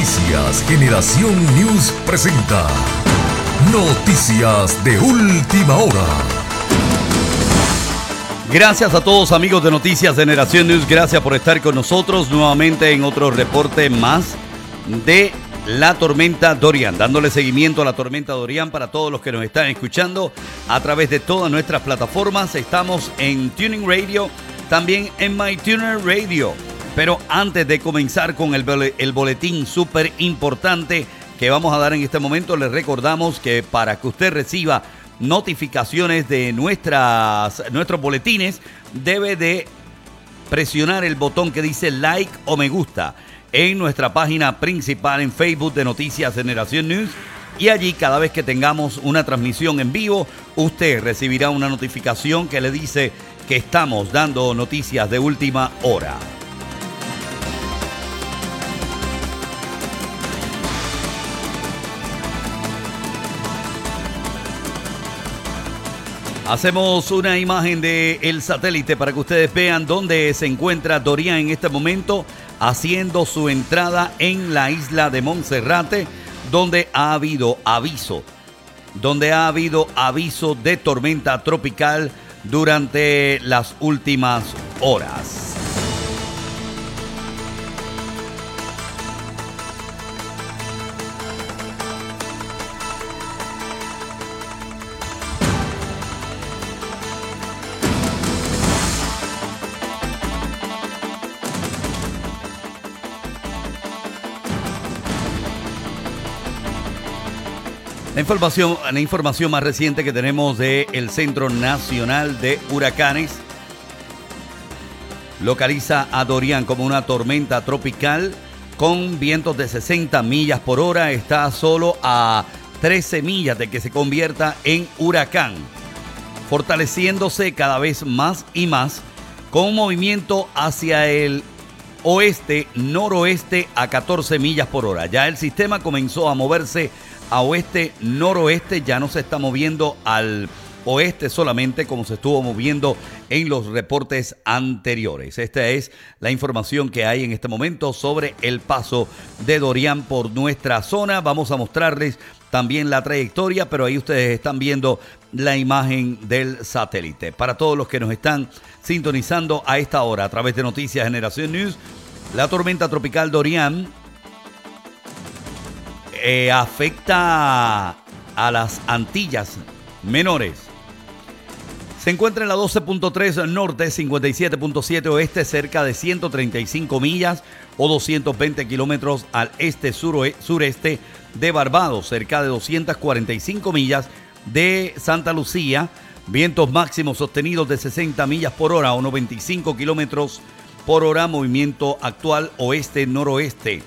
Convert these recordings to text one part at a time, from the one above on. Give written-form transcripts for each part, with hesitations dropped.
Noticias Generación News presenta Noticias de Última Hora. Gracias a todos amigos de Noticias Generación News, gracias por estar con nosotros nuevamente en otro reporte más de la tormenta Dorian, dándole seguimiento a la tormenta Dorian para todos los que nos están escuchando a través de todas nuestras plataformas. Estamos en Tuning Radio, también en MyTuner Radio. Pero antes de comenzar con el boletín súper importante que vamos a dar en este momento, les recordamos que para que usted reciba notificaciones de nuestros boletines, debe de presionar el botón que dice like o me gusta en nuestra página principal en Facebook de Noticias Generación News, y allí cada vez que tengamos una transmisión en vivo, usted recibirá una notificación que le dice que estamos dando noticias de última hora. Hacemos una imagen del satélite para que ustedes vean dónde se encuentra Dorian en este momento, haciendo su entrada en la isla de Monserrate, donde ha habido aviso de tormenta tropical durante las últimas horas. La información más reciente que tenemos del Centro Nacional de Huracanes localiza a Dorian como una tormenta tropical con vientos de 60 millas por hora. Está solo a 13 millas de que se convierta en huracán, fortaleciéndose cada vez más y más con un movimiento hacia el oeste-noroeste a 14 millas por hora. Ya el sistema comenzó a moverse a oeste-noroeste, ya no se está moviendo al oeste solamente como se estuvo moviendo en los reportes anteriores. Esta es la información que hay en este momento sobre el paso de Dorian por nuestra zona. Vamos a mostrarles también la trayectoria, pero ahí ustedes están viendo la imagen del satélite. Para todos los que nos están sintonizando a esta hora a través de Noticias Generación News, la tormenta tropical Dorian afecta a las Antillas Menores. Se encuentra en la 12.3 norte, 57.7 oeste, cerca de 135 millas o 220 kilómetros al este-sureste de Barbados, cerca de 245 millas de Santa Lucía, vientos máximos sostenidos de 60 millas por hora o 95 kilómetros por hora, movimiento actual oeste-noroeste.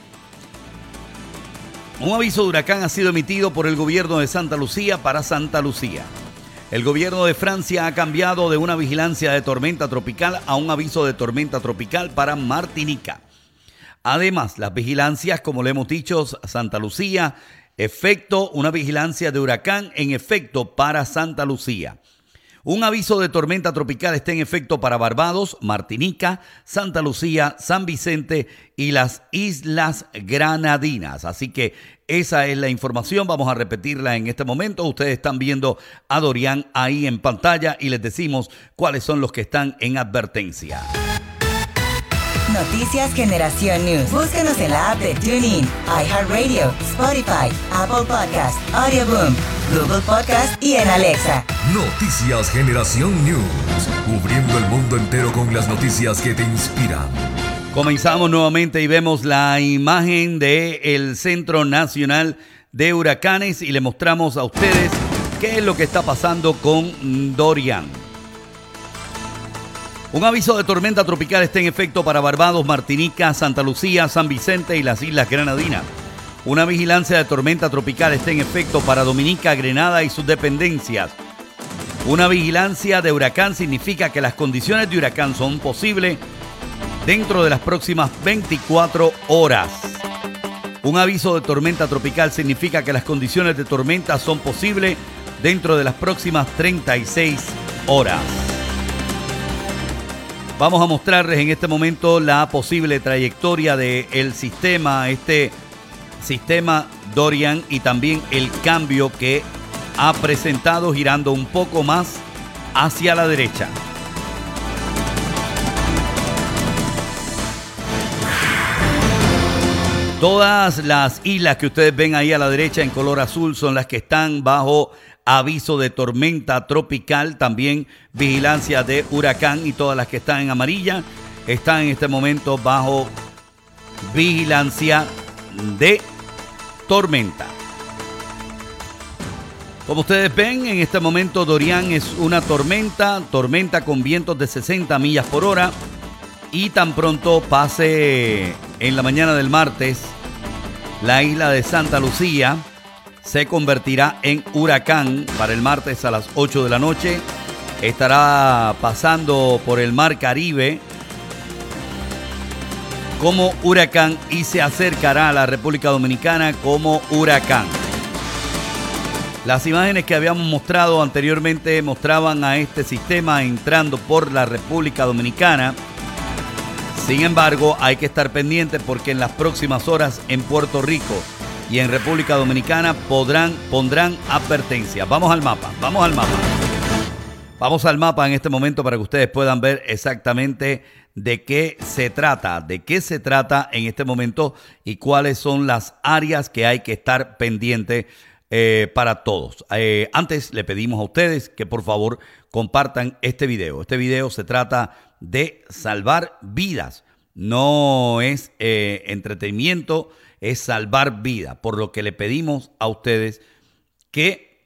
Un aviso de huracán ha sido emitido por el gobierno de Santa Lucía para Santa Lucía. El gobierno de Francia ha cambiado de una vigilancia de tormenta tropical a un aviso de tormenta tropical para Martinica. Además, las vigilancias, como le hemos dicho, Santa Lucía, una vigilancia de huracán en efecto para Santa Lucía. Un aviso de tormenta tropical está en efecto para Barbados, Martinica, Santa Lucía, San Vicente y las Islas Granadinas. Así que esa es la información. Vamos a repetirla en este momento. Ustedes están viendo a Dorian ahí en pantalla y les decimos cuáles son los que están en advertencia. Noticias Generación News. Búscanos en la app de TuneIn, iHeartRadio, Spotify, Apple Podcast, Audioboom, Google Podcast y en Alexa. Noticias Generación News, cubriendo el mundo entero con las noticias que te inspiran. Comenzamos nuevamente y vemos la imagen del Centro Nacional de Huracanes y le mostramos a ustedes qué es lo que está pasando con Dorian. Un aviso de tormenta tropical está en efecto para Barbados, Martinica, Santa Lucía, San Vicente y las Islas Granadinas. Una vigilancia de tormenta tropical está en efecto para Dominica, Grenada y sus dependencias. Una vigilancia de huracán significa que las condiciones de huracán son posibles dentro de las próximas 24 horas. Un aviso de tormenta tropical significa que las condiciones de tormenta son posibles dentro de las próximas 36 horas. Vamos a mostrarles en este momento la posible trayectoria del sistema, este sistema Dorian y también el cambio que ha presentado girando un poco más hacia la derecha. Todas las islas que ustedes ven ahí a la derecha en color azul son las que están bajo aviso de tormenta tropical, también vigilancia de huracán, y todas las que están en amarilla están en este momento bajo vigilancia de tormenta. Como ustedes ven, en este momento Dorian es una tormenta con vientos de 60 millas por hora, y tan pronto pase en la mañana del martes, la isla de Santa Lucía se convertirá en huracán para el martes a las 8 de la noche. Estará pasando por el Mar Caribe como huracán y se acercará a la República Dominicana como huracán. Las imágenes que habíamos mostrado anteriormente mostraban a este sistema entrando por la República Dominicana. Sin embargo, hay que estar pendientes porque en las próximas horas en Puerto Rico y en República Dominicana pondrán advertencias. Vamos al mapa. Vamos al mapa en este momento para que ustedes puedan ver exactamente de qué se trata en este momento y cuáles son las áreas que hay que estar pendientes para todos. Antes le pedimos a ustedes que por favor compartan este video. Este video se trata de salvar vidas. No es entretenimiento, es salvar vidas. Por lo que le pedimos a ustedes que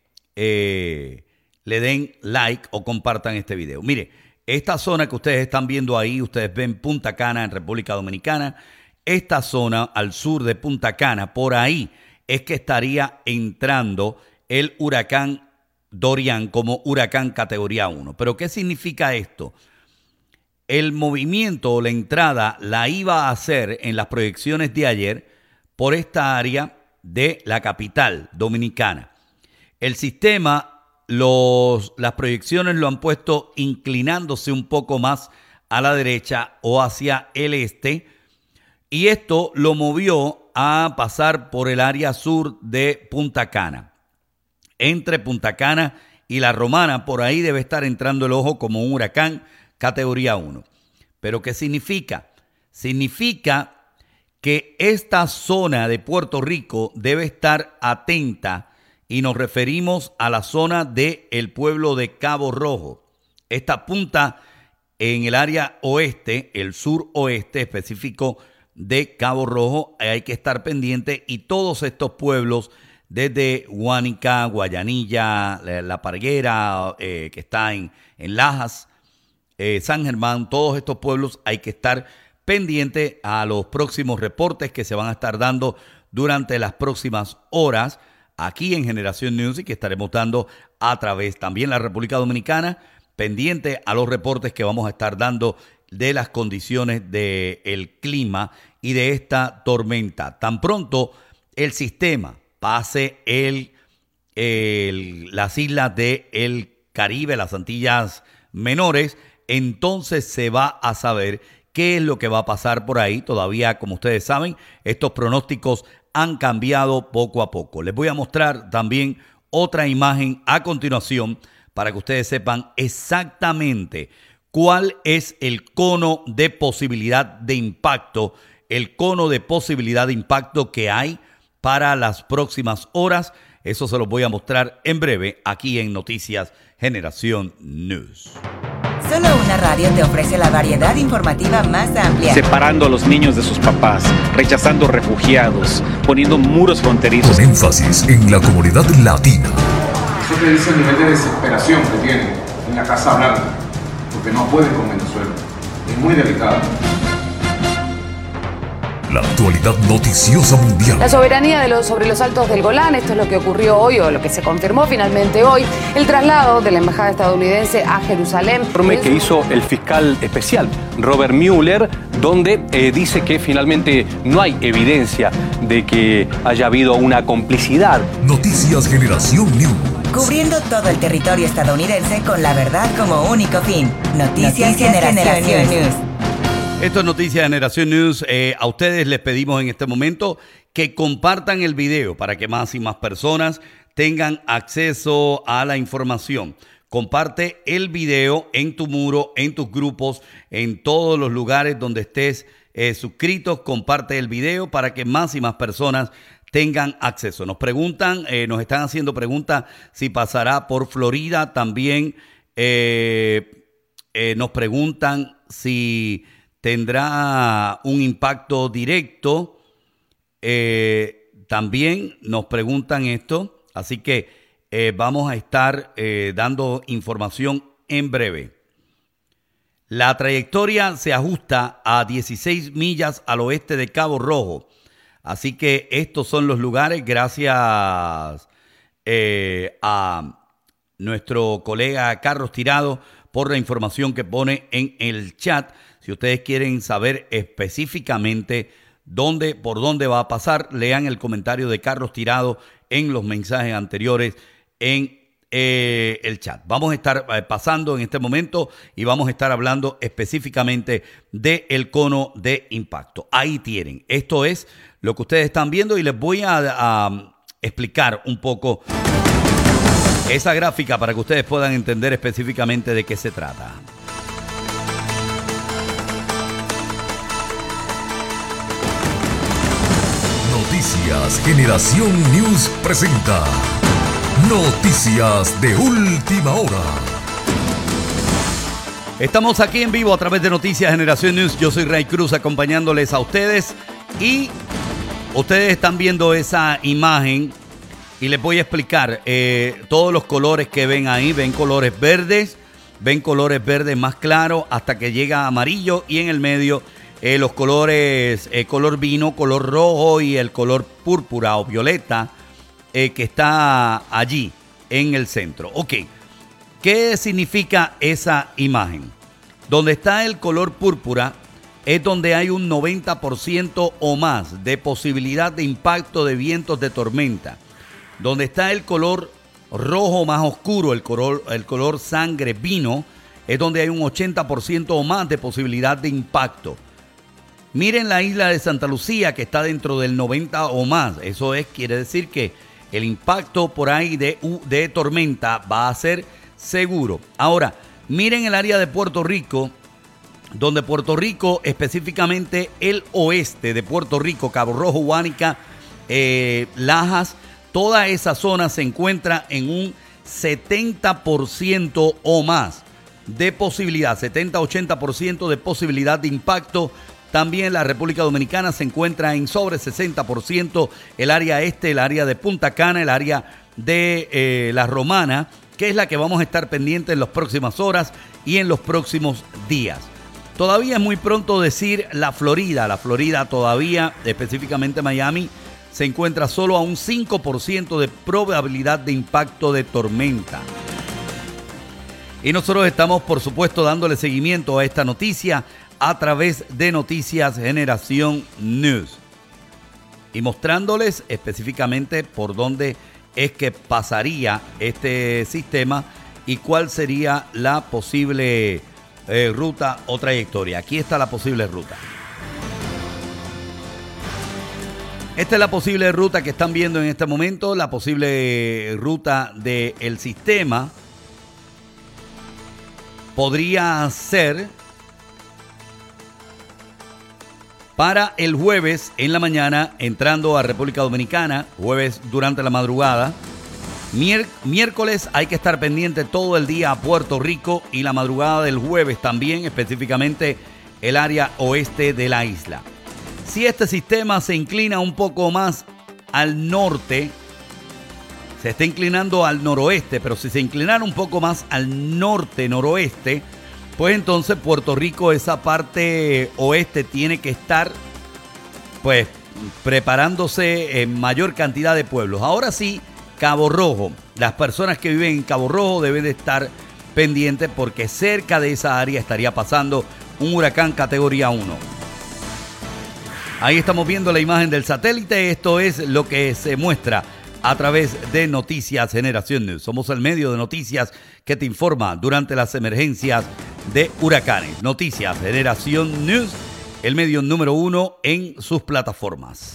le den like o compartan este video. Mire, esta zona que ustedes están viendo ahí, ustedes ven Punta Cana en República Dominicana. Esta zona al sur de Punta Cana, por ahí es que estaría entrando el huracán Dorian como huracán categoría 1. ¿Pero qué significa esto? El movimiento o la entrada la iba a hacer en las proyecciones de ayer por esta área de la capital dominicana. El sistema, las proyecciones lo han puesto inclinándose un poco más a la derecha o hacia el este, y esto lo movió a pasar por el área sur de Punta Cana. Entre Punta Cana y La Romana, por ahí debe estar entrando el ojo como un huracán categoría 1. ¿Pero qué significa? Significa que esta zona de Puerto Rico debe estar atenta, y nos referimos a la zona del pueblo de Cabo Rojo. Esta punta en el área oeste, el sur oeste específico de Cabo Rojo, hay que estar pendiente, y todos estos pueblos desde Guánica, Guayanilla, La Parguera, que está en Lajas, San Germán, todos estos pueblos hay que estar pendiente a los próximos reportes que se van a estar dando durante las próximas horas aquí en Generación News, y que estaremos dando a través también de la República Dominicana, pendiente a los reportes que vamos a estar dando de las condiciones del clima y de esta tormenta. Tan pronto el sistema pase las islas del Caribe, las Antillas Menores, entonces se va a saber qué es lo que va a pasar por ahí. Todavía, como ustedes saben, estos pronósticos han cambiado poco a poco. Les voy a mostrar también otra imagen a continuación para que ustedes sepan exactamente cuál es el cono de posibilidad de impacto, que hay para las próximas horas. Eso se los voy a mostrar en breve aquí en Noticias Generación News. Solo una radio te ofrece la variedad informativa más amplia. Separando a los niños de sus papás, rechazando refugiados, poniendo muros fronterizos. Con énfasis en la comunidad latina. Eso te dice el nivel de desesperación que tienen en la Casa Blanca, porque no pueden con Venezuela. Es muy delicado. La actualidad noticiosa mundial. La soberanía sobre los altos del Golán, esto es lo que ocurrió hoy o lo que se confirmó finalmente hoy. El traslado de la embajada estadounidense a Jerusalén. Informe que hizo el fiscal especial Robert Mueller, donde dice que finalmente no hay evidencia de que haya habido una complicidad. Noticias Generación News. Cubriendo todo el territorio estadounidense con la verdad como único fin. Noticias Generación News. Esto es Noticias Generación News. A ustedes les pedimos en este momento que compartan el video para que más y más personas tengan acceso a la información. Comparte el video en tu muro, en tus grupos, en todos los lugares donde estés suscritos. Comparte el video para que más y más personas tengan acceso. Nos preguntan, nos están haciendo preguntas si pasará por Florida. También nos preguntan si tendrá un impacto directo. También nos preguntan esto. Así que vamos a estar dando información en breve. La trayectoria se ajusta a 16 millas al oeste de Cabo Rojo. Así que estos son los lugares, gracias a nuestro colega Carlos Tirado por la información que pone en el chat. Si ustedes quieren saber específicamente por dónde va a pasar, lean el comentario de Carlos Tirado en los mensajes anteriores en el chat. Vamos a estar pasando en este momento y vamos a estar hablando específicamente del cono de impacto. Ahí tienen. Esto es lo que ustedes están viendo y les voy a explicar un poco esa gráfica para que ustedes puedan entender específicamente de qué se trata. Noticias Generación News presenta Noticias de Última Hora. Estamos aquí en vivo a través de Noticias Generación News. Yo soy Ray Cruz acompañándoles a ustedes y ustedes están viendo esa imagen y les voy a explicar todos los colores que ven ahí. Ven colores verdes más claros hasta que llega a amarillo y en el medio los colores color vino, color rojo y el color púrpura o violeta que está allí en el centro. Ok, ¿qué significa esa imagen? Donde está el color púrpura es donde hay un 90% o más de posibilidad de impacto de vientos de tormenta. Donde está el color rojo más oscuro, el color sangre vino, es donde hay un 80% o más de posibilidad de impacto. Miren la isla de Santa Lucía que está dentro del 90 o más. Eso quiere decir que el impacto por ahí de tormenta va a ser seguro. Ahora, miren el área de Puerto Rico, donde Puerto Rico, específicamente el oeste de Puerto Rico, Cabo Rojo, Guánica, Lajas, toda esa zona se encuentra en un 70% o más de posibilidad, 70-80% de posibilidad de impacto. También la República Dominicana se encuentra en sobre 60%, el área este, el área de Punta Cana, el área de La Romana, que es la que vamos a estar pendientes en las próximas horas y en los próximos días. Todavía es muy pronto decir la Florida todavía, específicamente Miami, se encuentra solo a un 5% de probabilidad de impacto de tormenta. Y nosotros estamos, por supuesto, dándole seguimiento a esta noticia a través de Noticias Generación News y mostrándoles específicamente por dónde es que pasaría este sistema y cuál sería la posible ruta o trayectoria. Aquí está la posible ruta. Esta es la posible ruta que están viendo en este momento, la posible ruta del sistema. Podría ser para el jueves en la mañana, entrando a República Dominicana, jueves durante la madrugada. Miércoles hay que estar pendiente todo el día a Puerto Rico y la madrugada del jueves también, específicamente el área oeste de la isla. Si este sistema se inclina un poco más al norte, se está inclinando al noroeste, pero si se inclinara un poco más al norte-noroeste, pues entonces Puerto Rico, esa parte oeste, tiene que estar pues preparándose en mayor cantidad de pueblos. Ahora sí, Cabo Rojo. Las personas que viven en Cabo Rojo deben de estar pendientes porque cerca de esa área estaría pasando un huracán categoría 1. Ahí estamos viendo la imagen del satélite. Esto es lo que se muestra a través de Noticias Generación News. Somos el medio de noticias que te informa durante las emergencias de huracanes. Noticias Generación News el medio número 1 en sus plataformas.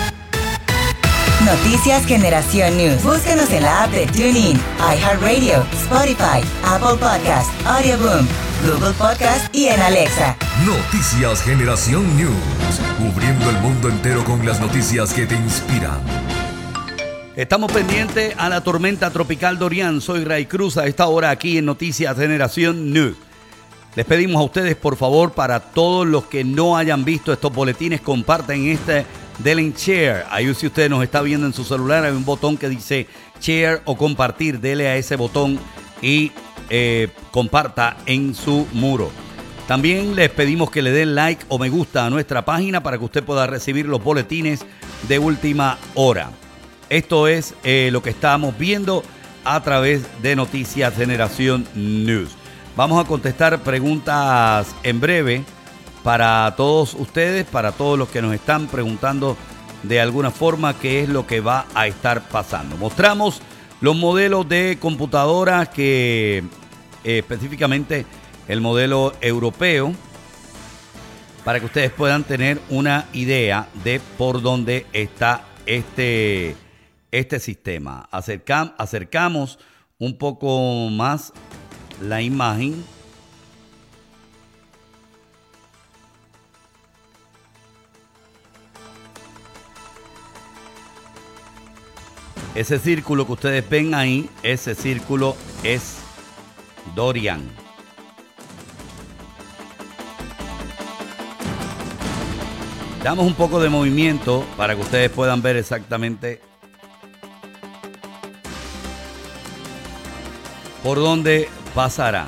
Noticias Generación News. Búscanos en la app de TuneIn, iHeartRadio, Spotify, Apple Podcast, Audioboom, Google Podcast y en Alexa. Noticias Generación News. Cubriendo el mundo entero con las noticias que te inspiran. Estamos pendientes a la tormenta tropical Dorian. Soy Ray Cruz a esta hora aquí en Noticias Generación News. Les pedimos a ustedes, por favor, para todos los que no hayan visto estos boletines, compartan denle en share. Ahí si usted nos está viendo en su celular, hay un botón que dice share o compartir. Dele a ese botón y comparta en su muro. También les pedimos que le den like o me gusta a nuestra página para que usted pueda recibir los boletines de última hora. Esto es lo que estamos viendo a través de Noticias Generación News. Vamos a contestar preguntas en breve para todos ustedes, para todos los que nos están preguntando de alguna forma qué es lo que va a estar pasando. Mostramos los modelos de computadoras que específicamente el modelo europeo, para que ustedes puedan tener una idea de por dónde está este sistema. Acercamos un poco más la imagen. Ese círculo que ustedes ven ahí, ese círculo es Dorian. Damos un poco de movimiento para que ustedes puedan ver exactamente por dónde pasará.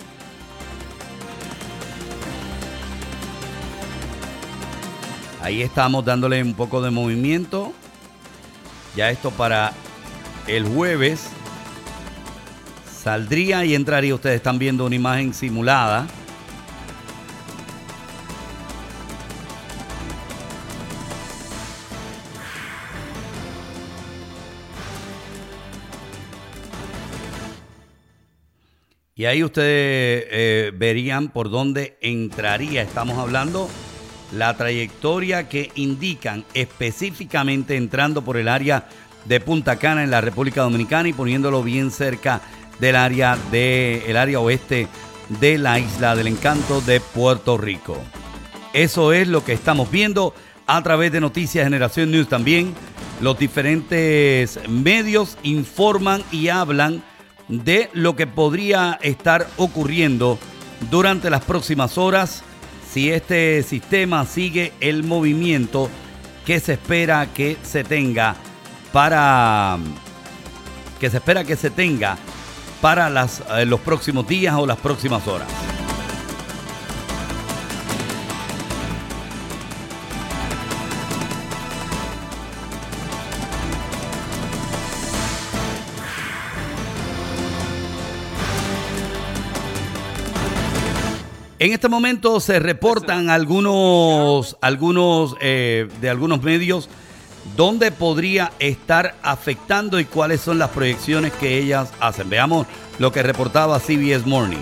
Ahí estamos dándole un poco de movimiento. Ya esto para el jueves saldría y entraría. Ustedes están viendo una imagen simulada. Y ahí ustedes verían por dónde entraría. Estamos hablando la trayectoria que indican específicamente entrando por el área de Punta Cana en la República Dominicana y poniéndolo bien cerca del área oeste de la Isla del Encanto de Puerto Rico. Eso es lo que estamos viendo a través de Noticias Generación News. También los diferentes medios informan y hablan de lo que podría estar ocurriendo durante las próximas horas si este sistema sigue el movimiento que se espera que se tenga para los próximos días o las próximas horas. En este momento se reportan algunos medios donde podría estar afectando y cuáles son las proyecciones que ellas hacen. Veamos lo que reportaba CBS Morning.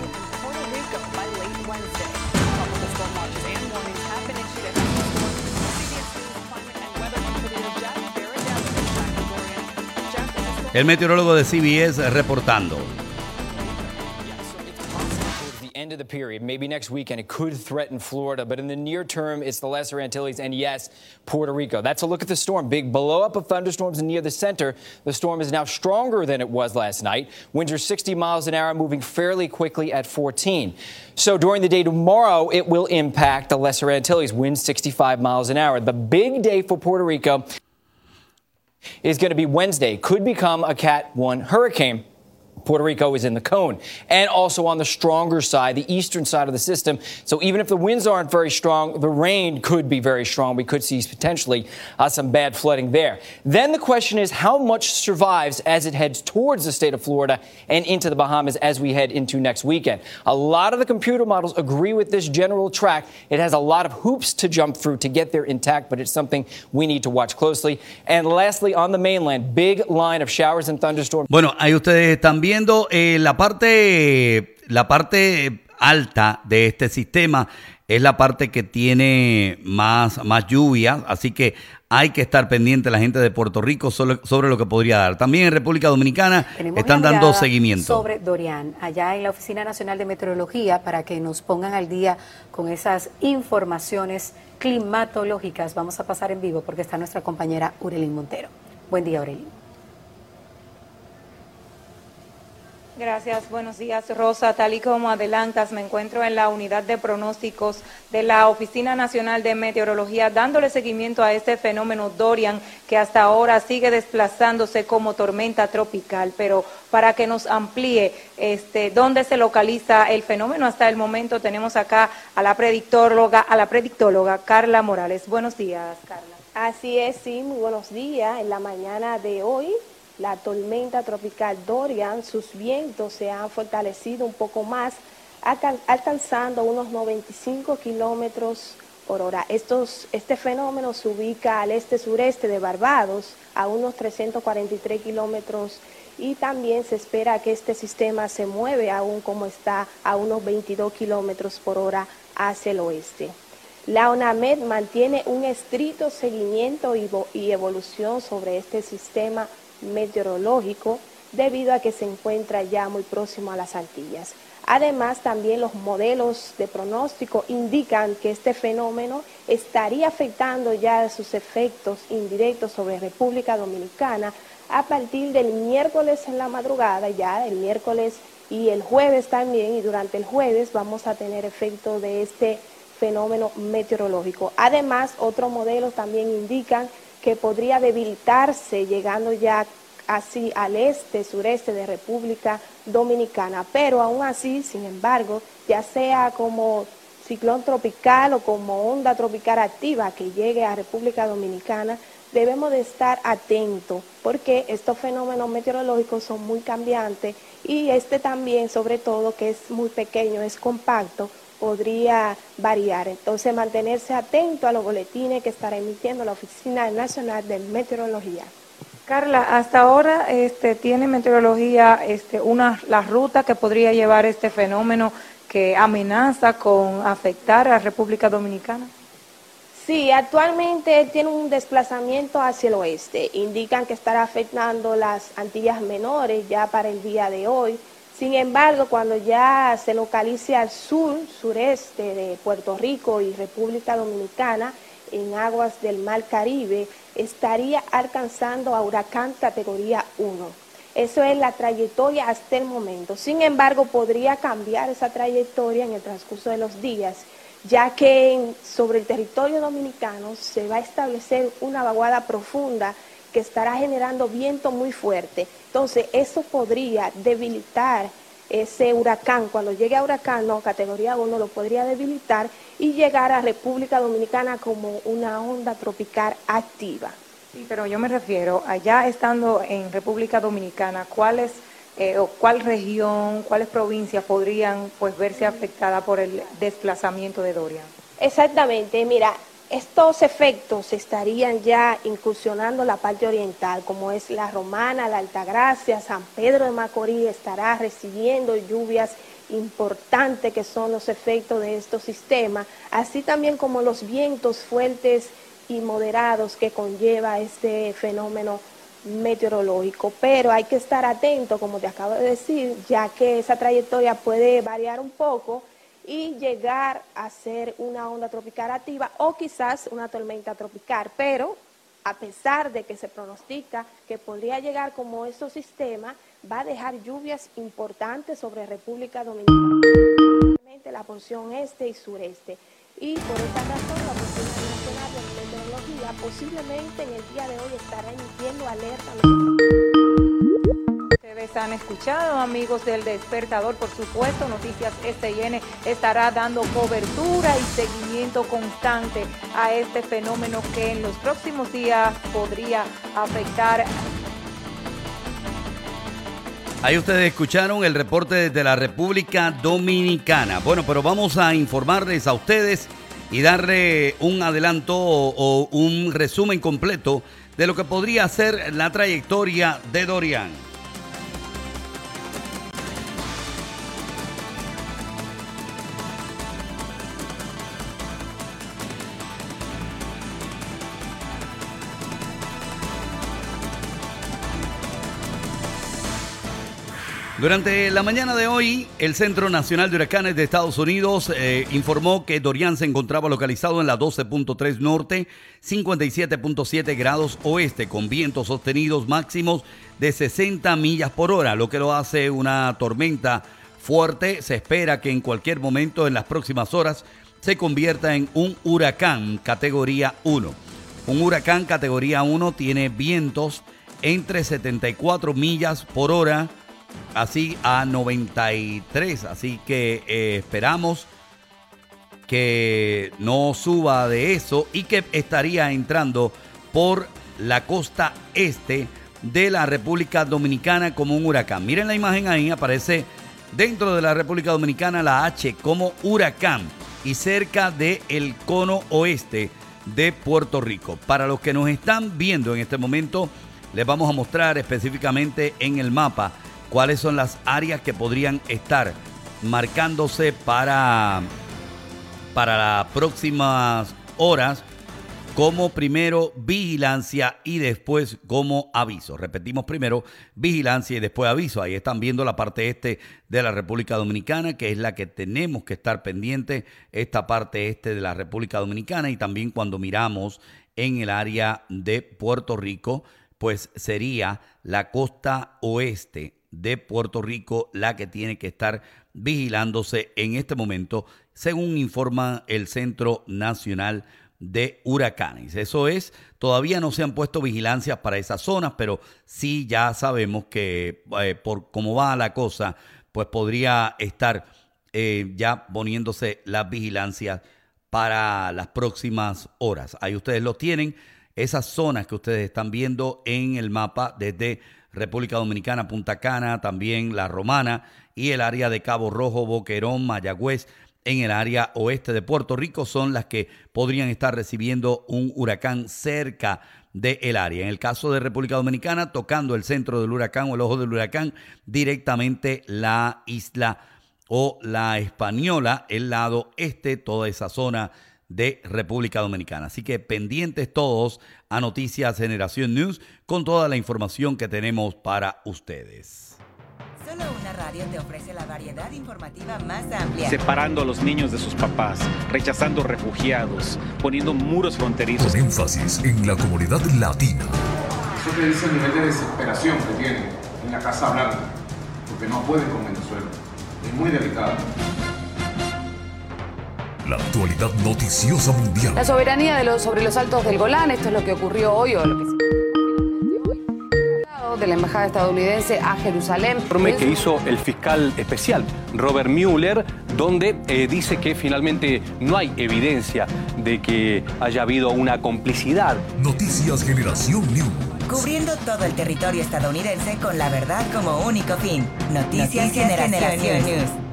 El meteorólogo de CBS reportando. End of the period, maybe next weekend, it could threaten Florida, but in the near term, it's the Lesser Antilles and, yes, Puerto Rico. That's a look at the storm. Big blow-up of thunderstorms near the center. The storm is now stronger than it was last night. Winds are 60 miles an hour, moving fairly quickly at 14. So during the day tomorrow, it will impact the Lesser Antilles, winds 65 miles an hour. The big day for Puerto Rico is going to be Wednesday. Could become a Cat 1 hurricane. Puerto Rico is in the cone and also on the stronger side, the eastern side of the system. So even if the winds aren't very strong, the rain could be very strong. We could see potentially some bad flooding there. Then the question is how much survives as it heads towards the state of Florida and into the Bahamas as we head into next weekend. A lot of the computer models agree with this general track. It has a lot of hoops to jump through to get there intact, but it's something we need to watch closely. And lastly, on the mainland, big line of showers and thunderstorms. Bueno, ahí ustedes están viendo la parte alta de este sistema es la parte que tiene más lluvia, así que hay que estar pendiente la gente de Puerto Rico sobre lo que podría dar. También en República Dominicana están dando seguimiento. Sobre Dorian, allá en la Oficina Nacional de Meteorología, para que nos pongan al día con esas informaciones climatológicas. Vamos a pasar en vivo porque está nuestra compañera Urelín Montero. Buen día, Urelín. Gracias, buenos días, Rosa. Tal y como adelantas, me encuentro en la unidad de pronósticos de la Oficina Nacional de Meteorología, dándole seguimiento a este fenómeno Dorian, que hasta ahora sigue desplazándose como tormenta tropical. Pero para que nos amplíe dónde se localiza el fenómeno, hasta el momento tenemos acá a la predictóloga Carla Morales. Buenos días, Carla. Así es, sí, muy buenos días. En la mañana de hoy, la tormenta tropical Dorian, sus vientos se han fortalecido un poco más, alcanzando unos 95 kilómetros por hora. Este fenómeno se ubica al este-sureste de Barbados, a unos 343 kilómetros, y también se espera que este sistema se mueve, aún como está, a unos 22 kilómetros por hora hacia el oeste. La ONAMED mantiene un estricto seguimiento y evolución sobre este sistema meteorológico debido a que se encuentra ya muy próximo a las Antillas. Además, también los modelos de pronóstico indican que este fenómeno estaría afectando ya sus efectos indirectos sobre República Dominicana a partir del miércoles en la madrugada, ya el miércoles y el jueves también, y durante el jueves vamos a tener efecto de este fenómeno meteorológico. Además, otros modelos también indican que podría debilitarse llegando ya así al sureste de República Dominicana, pero aún así, sin embargo, ya sea como ciclón tropical o como onda tropical activa que llegue a República Dominicana, debemos de estar atentos porque estos fenómenos meteorológicos son muy cambiantes y también, sobre todo, que es muy pequeño, es compacto, podría variar. Entonces, mantenerse atento a los boletines que estará emitiendo la Oficina Nacional de Meteorología. Carla, hasta ahora tiene meteorología la ruta que podría llevar este fenómeno que amenaza con afectar a la República Dominicana. Sí, actualmente tiene un desplazamiento hacia el oeste. Indican que estará afectando las Antillas Menores ya para el día de hoy. Sin embargo, cuando ya se localice al sureste de Puerto Rico y República Dominicana, en aguas del Mar Caribe, estaría alcanzando a huracán categoría 1. Eso es la trayectoria hasta el momento. Sin embargo, podría cambiar esa trayectoria en el transcurso de los días, ya que sobre el territorio dominicano se va a establecer una vaguada profunda que estará generando viento muy fuerte. Entonces, eso podría debilitar ese huracán. Cuando llegue a huracán, categoría 1, lo podría debilitar y llegar a República Dominicana como una onda tropical activa. Sí, pero yo me refiero, allá estando en República Dominicana, ¿cuál región, cuáles provincias podrían verse afectadas por el desplazamiento de Dorian? Exactamente, mira, estos efectos estarían ya incursionando la parte oriental, como es la Romana, la Altagracia, San Pedro de Macorís estará recibiendo lluvias importantes que son los efectos de estos sistemas, así también como los vientos fuertes y moderados que conlleva este fenómeno meteorológico. Pero hay que estar atento, como te acabo de decir, ya que esa trayectoria puede variar un poco y llegar a ser una onda tropical activa o quizás una tormenta tropical, pero a pesar de que se pronostica que podría llegar como estos sistemas, va a dejar lluvias importantes sobre República Dominicana, la porción este y sureste. Y por esa razón la Oficina Nacional de Meteorología posiblemente en el día de hoy estará emitiendo alerta. Ustedes han escuchado, amigos del Despertador, por supuesto, Noticias SIN estará dando cobertura y seguimiento constante a este fenómeno que en los próximos días podría afectar. Ahí ustedes escucharon el reporte desde la República Dominicana. Bueno, pero vamos a informarles a ustedes y darle un adelanto o un resumen completo de lo que podría ser la trayectoria de Dorian. Durante la mañana de hoy, el Centro Nacional de Huracanes de Estados Unidos informó que Dorian se encontraba localizado en la 12.3 norte, 57.7 grados oeste, con vientos sostenidos máximos de 60 millas por hora, lo que lo hace una tormenta fuerte. Se espera que en cualquier momento en las próximas horas se convierta en un huracán categoría 1. Un huracán categoría 1 tiene vientos entre 74 millas por hora, así a 93, así que esperamos que no suba de eso y que estaría entrando por la costa este de la República Dominicana como un huracán. Miren la imagen ahí, aparece dentro de la República Dominicana la H como huracán y cerca del cono oeste de Puerto Rico. Para los que nos están viendo en este momento, les vamos a mostrar específicamente en el mapa cuáles son las áreas que podrían estar marcándose para las próximas horas como primero vigilancia y después como aviso. Repetimos, primero vigilancia y después aviso. Ahí están viendo la parte este de la República Dominicana, que es la que tenemos que estar pendiente, esta parte este de la República Dominicana, y también cuando miramos en el área de Puerto Rico, pues sería la costa oeste de Puerto Rico la que tiene que estar vigilándose en este momento, según informa el Centro Nacional de Huracanes. Eso es, todavía no se han puesto vigilancias para esas zonas, pero sí ya sabemos que por cómo va la cosa, pues podría estar ya poniéndose las vigilancias para las próximas horas. Ahí ustedes lo tienen, esas zonas que ustedes están viendo en el mapa desde República Dominicana, Punta Cana, también La Romana y el área de Cabo Rojo, Boquerón, Mayagüez, en el área oeste de Puerto Rico, son las que podrían estar recibiendo un huracán cerca del área. En el caso de República Dominicana, tocando el centro del huracán o el ojo del huracán, directamente la isla o la Española, el lado este, toda esa zona de República Dominicana. Así que pendientes todos a Noticias Generación News con toda la información que tenemos para ustedes. Solo una radio te ofrece la variedad informativa más amplia. Separando a los niños de sus papás, rechazando refugiados, poniendo muros fronterizos. Con énfasis en la comunidad latina. Eso te dice el nivel de desesperación que tienen en la Casa Blanca, porque no pueden con Venezuela. Es muy delicado. La actualidad noticiosa mundial. La soberanía sobre los altos del Golán, esto es lo que ocurrió hoy o lo que se de la embajada estadounidense a Jerusalén. Informe que hizo el fiscal especial Robert Mueller, donde dice que finalmente no hay evidencia de que haya habido una complicidad. Noticias Generación News. Cubriendo todo el territorio estadounidense con la verdad como único fin. Noticias Generación News.